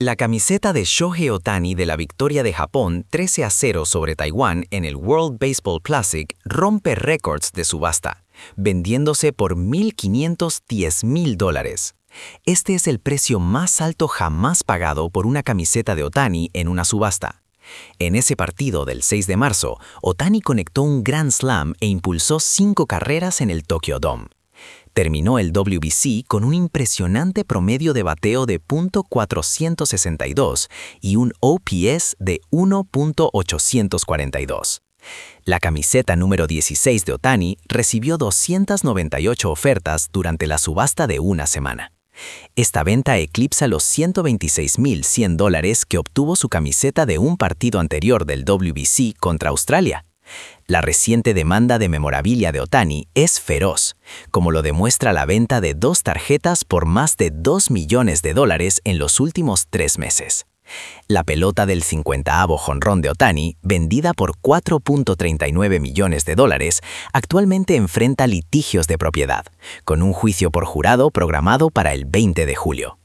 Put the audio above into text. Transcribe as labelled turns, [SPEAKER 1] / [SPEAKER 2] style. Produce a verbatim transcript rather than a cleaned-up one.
[SPEAKER 1] La camiseta de Shohei Ohtani de la victoria de Japón trece a cero sobre Taiwán en el World Baseball Classic rompe récords de subasta, vendiéndose por mil quinientos diez mil dólares. Este es el precio más alto jamás pagado por una camiseta de Ohtani en una subasta. En ese partido del seis de marzo, Ohtani conectó un Grand Slam e impulsó cinco carreras en el Tokyo Dome. Terminó el W B C con un impresionante promedio de bateo de punto cuatrocientos sesenta y dos y un O P S de uno punto ochocientos cuarenta y dos. La camiseta número dieciséis de Ohtani recibió doscientas noventa y ocho ofertas durante la subasta de una semana. Esta venta eclipsa los ciento veintiséis mil cien dólares que obtuvo su camiseta de un partido anterior del W B C contra Australia. La reciente demanda de memorabilia de Ohtani es feroz, como lo demuestra la venta de dos tarjetas por más de dos millones de dólares en los últimos tres meses. La pelota del cincuentaavo jonrón de Ohtani, vendida por cuatro punto treinta y nueve millones de dólares, actualmente enfrenta litigios de propiedad, con un juicio por jurado programado para el veinte de julio.